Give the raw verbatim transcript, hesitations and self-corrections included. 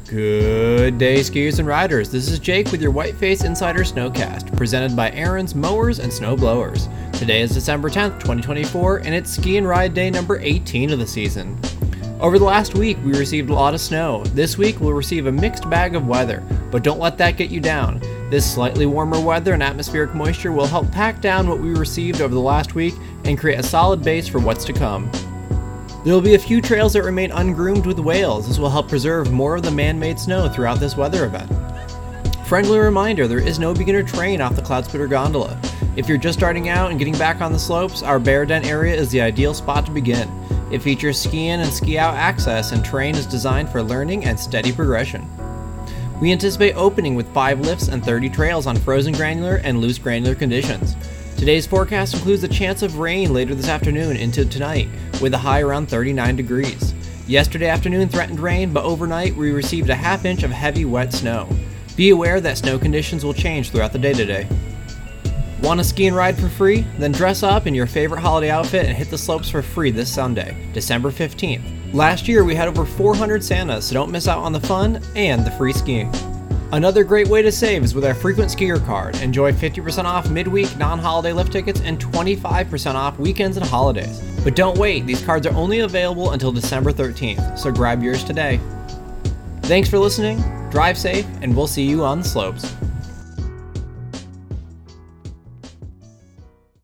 Good day, skiers and riders. This is Jake with your Whiteface Insider Snowcast, presented by Aaron's Mowers and Snow Blowers. Today is December tenth, twenty twenty-four, and it's ski and ride day number eighteen of the season. Over the last week, we received a lot of snow. This week, we'll receive a mixed bag of weather, but don't let that get you down. This slightly warmer weather and atmospheric moisture will help pack down what we received over the last week and create a solid base for what's to come. There will be a few trails that remain ungroomed with whales. This will help preserve more of the man-made snow throughout this weather event. Friendly reminder, there is no beginner terrain off the Cloudsplitter Gondola. If you're just starting out and getting back on the slopes, our Bear Den area is the ideal spot to begin. It features ski-in and ski-out access, and terrain is designed for learning and steady progression. We anticipate opening with five lifts and thirty trails on frozen granular and loose granular conditions. Today's forecast includes a chance of rain later this afternoon into tonight, with a high around thirty-nine degrees. Yesterday afternoon threatened rain, but overnight we received a half inch of heavy wet snow. Be aware that snow conditions will change throughout the day today. Want to ski and ride for free? Then dress up in your favorite holiday outfit and hit the slopes for free this Sunday, December fifteenth. Last year we had over four hundred Santas, so don't miss out on the fun and the free skiing. Another great way to save is with our Frequent Skier card. Enjoy fifty percent off midweek non-holiday lift tickets and twenty-five percent off weekends and holidays. But don't wait, these cards are only available until December thirteenth, so grab yours today. Thanks for listening, drive safe, and we'll see you on the slopes.